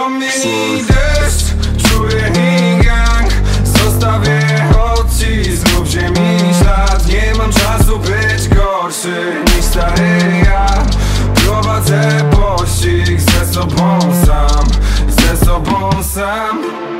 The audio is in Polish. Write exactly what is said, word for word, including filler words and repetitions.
Promieni deszcz, czuję i gang. Zostawię odcisk lub ziemi ślad. Nie mam czasu być gorszy niż stary ja. Prowadzę pościg ze sobą sam, ze sobą sam.